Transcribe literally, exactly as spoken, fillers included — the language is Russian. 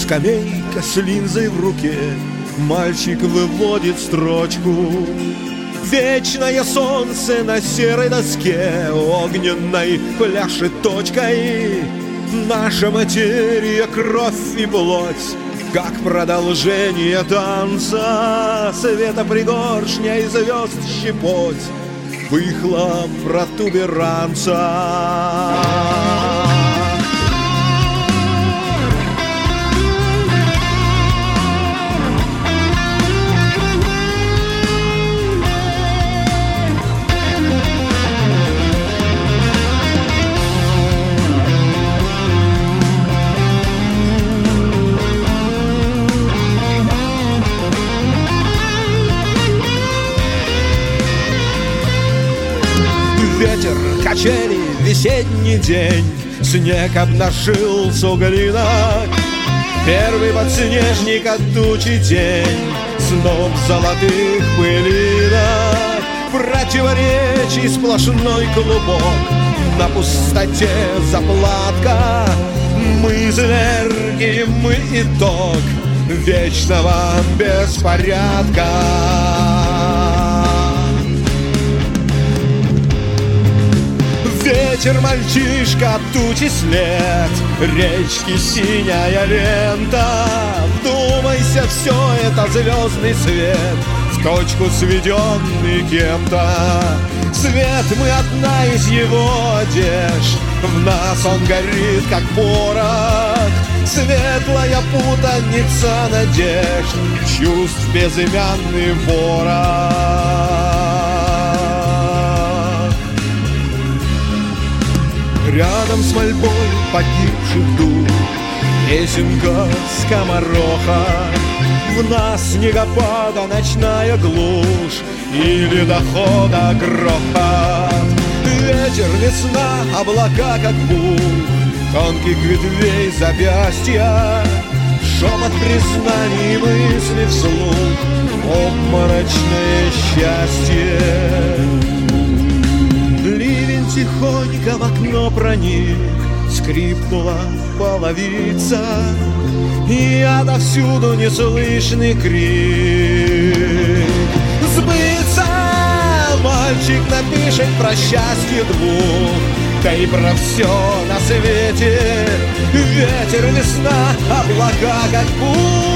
Скамейка с линзой в руке, мальчик выводит строчку. Вечное солнце на серой доске огненной пляшет точкой. Наша материя, кровь и плоть, как продолжение танца. Света пригоршня и звезд щепоть, выхлоп протуберанца. Ветер, качели, весенний день, снег обнажил суглинок. Первый подснежник от тучи тень, сноп золотых пылинок. Противоречий сплошной клубок, на пустоте заплатка. Мы зверги, мы итог вечного беспорядка. Ветер, мальчишка, тучи след, речки синяя лента. Вдумайся, все это звездный свет, в точку сведенный кем-то. Свет, мы одна из его одежд, в нас он горит, как порох. Светлая путаница надежд, чувств безымянный ворох. Рядом с мольбой погибших душ песенка скомороха. В нас снегопада ночная глушь и ледохода грохот. Ветер, весна, облака, как пух тонких ветвей запястья. Шепот признаний, мысли вслух, обморочное счастье. Ливень тихонько в окно проник, скрипнула половица, и отовсюду неслышный крик. Сбыться! Мальчик напишет про счастье двух, да и про все на свете. Ветер, весна, облака, как пух.